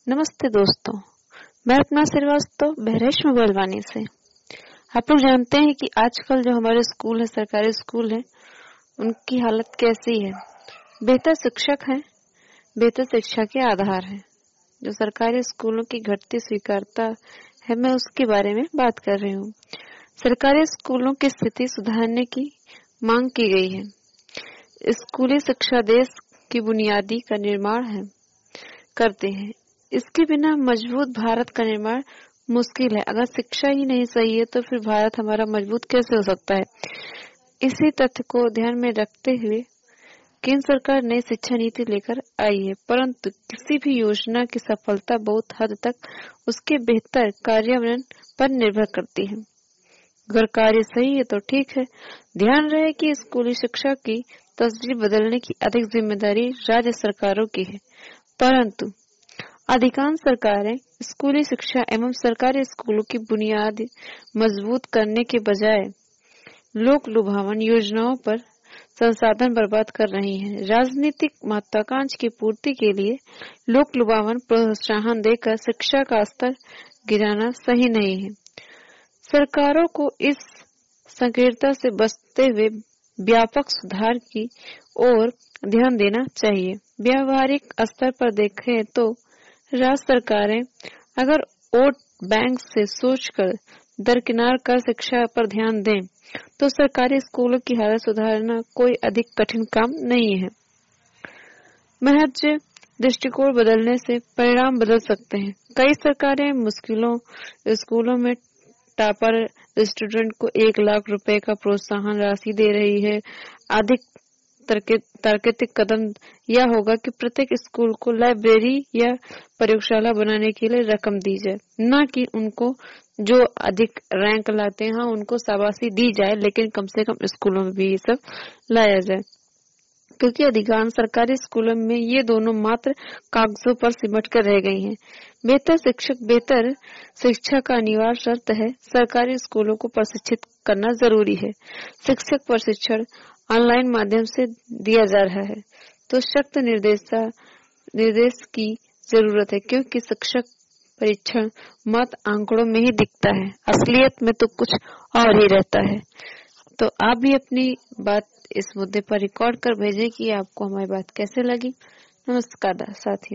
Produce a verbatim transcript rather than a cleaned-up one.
नमस्ते दोस्तों, मैं रत्ना श्रीवास्तव बहरेश मोबाइल वाणी से। आप लोग जानते हैं कि आजकल जो हमारे स्कूल है, सरकारी स्कूल है, उनकी हालत कैसी है। बेहतर शिक्षक है, बेहतर शिक्षा के आधार है। जो सरकारी स्कूलों की घटती स्वीकार्यता है, मैं उसके बारे में बात कर रही हूँ। सरकारी स्कूलों की स्थिति सुधारने की मांग की गई है। स्कूली शिक्षा देश की बुनियादी का निर्माण है करते हैं। इसके बिना मजबूत भारत का निर्माण मुश्किल है। अगर शिक्षा ही नहीं सही है तो फिर भारत हमारा मजबूत कैसे हो सकता है। इसी तथ्य को ध्यान में रखते हुए केंद्र सरकार नई शिक्षा नीति लेकर आई है, परंतु किसी भी योजना की सफलता बहुत हद तक उसके बेहतर कार्यान्वयन पर निर्भर करती है। अगर कार्य सही है तो ठीक है। ध्यान रहे कि स्कूली शिक्षा की तस्वीर बदलने की अधिक जिम्मेदारी राज्य सरकारों की है, परंतु अधिकांश सरकारें स्कूली शिक्षा एवं सरकारी स्कूलों की बुनियाद मजबूत करने के बजाय लोक लुभावन योजनाओं पर संसाधन बर्बाद कर रही हैं। राजनीतिक महत्वाकांक्षा की पूर्ति के लिए लोक लुभावन प्रोत्साहन देकर शिक्षा का स्तर गिराना सही नहीं है। सरकारों को इस संकीर्णता से बचते हुए व्यापक सुधार की ओर ध्यान देना चाहिए। व्यावहारिक स्तर पर देखें तो राज्य सरकारें अगर वोट बैंक से सोचकर दरकिनार कर शिक्षा पर ध्यान दें तो सरकारी स्कूलों की हालत सुधारना कोई अधिक कठिन काम नहीं है। महज दृष्टिकोण बदलने से परिणाम बदल सकते हैं। कई सरकारें मुश्किलों स्कूलों में टॉपर स्टूडेंट को एक लाख रुपए का प्रोत्साहन राशि दे रही है। अधिक तार्किक कदम यह होगा कि प्रत्येक स्कूल को लाइब्रेरी या प्रयोगशाला बनाने के लिए रकम दी जाए, न कि उनको जो अधिक रैंक लाते हैं उनको शाबाशी दी जाए, लेकिन कम से कम स्कूलों में भी ये सब लाया जाए, क्योंकि अधिकांश सरकारी स्कूलों में ये दोनों मात्र कागजों पर सिमट कर रह गई हैं। बेहतर शिक्षक बेहतर शिक्षा का अनिवार्य शर्त है। सरकारी स्कूलों को प्रशिक्षित करना जरूरी है। शिक्षक प्रशिक्षण ऑनलाइन माध्यम से दिया जा रहा है, तो सख्त निर्देशा निर्देश की जरूरत है, क्योंकि शिक्षक परीक्षण मात्र आंकड़ों में ही दिखता है, असलियत में तो कुछ और ही रहता है। तो आप भी अपनी बात इस मुद्दे पर रिकॉर्ड कर भेजें कि आपको हमारी बात कैसे लगी। नमस्कार साथियों।